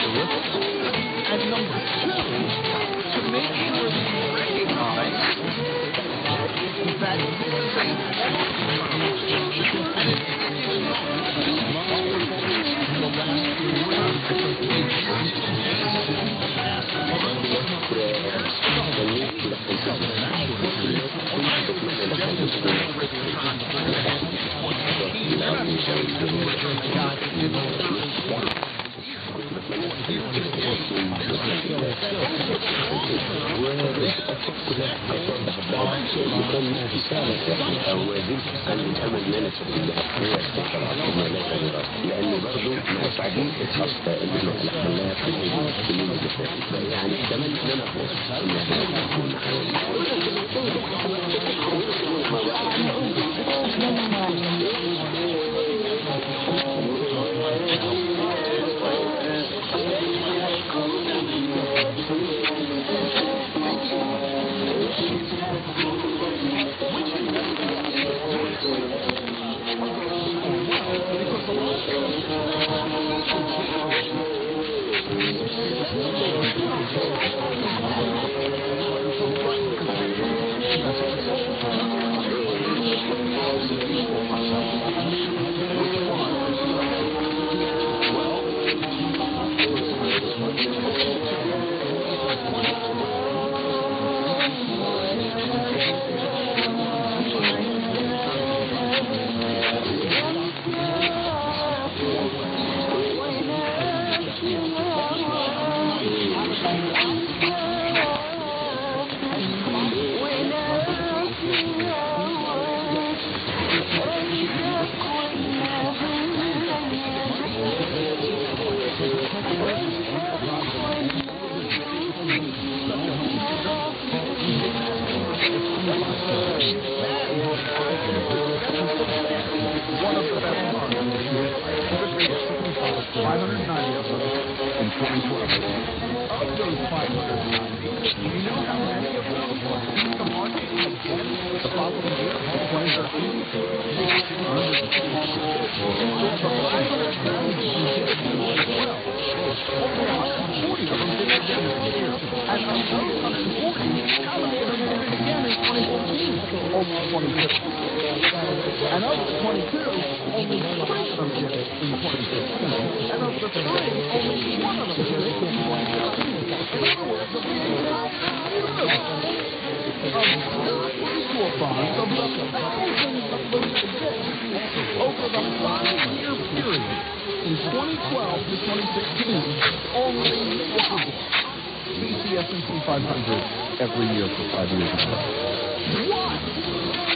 And number two, to make sure that you recognize that this is a لأن برضه ما تعجيز الخاصة اللي أنا ألحقناها في السنين اللي فاتت يعني كمان إن أنا أخص إن إحنا نكون one of the best runs in 590 of them in 2012. Of those 590, you know how many of those were in the market again the following year, 2013? So the 590 you did in 2012, only 140 of them did it again this year. And of those 140, how many of them did it again in 2014? Only 22. And of the 22, only 3 of them did it in 2016. And of the 3, only 1 of them did it in 2017. In other words, of the entire universe of mutual funds, of the thousands of those exist over the 5-year period in 2012 to 2016, only beat the S&P 500 every year for 5 years. What?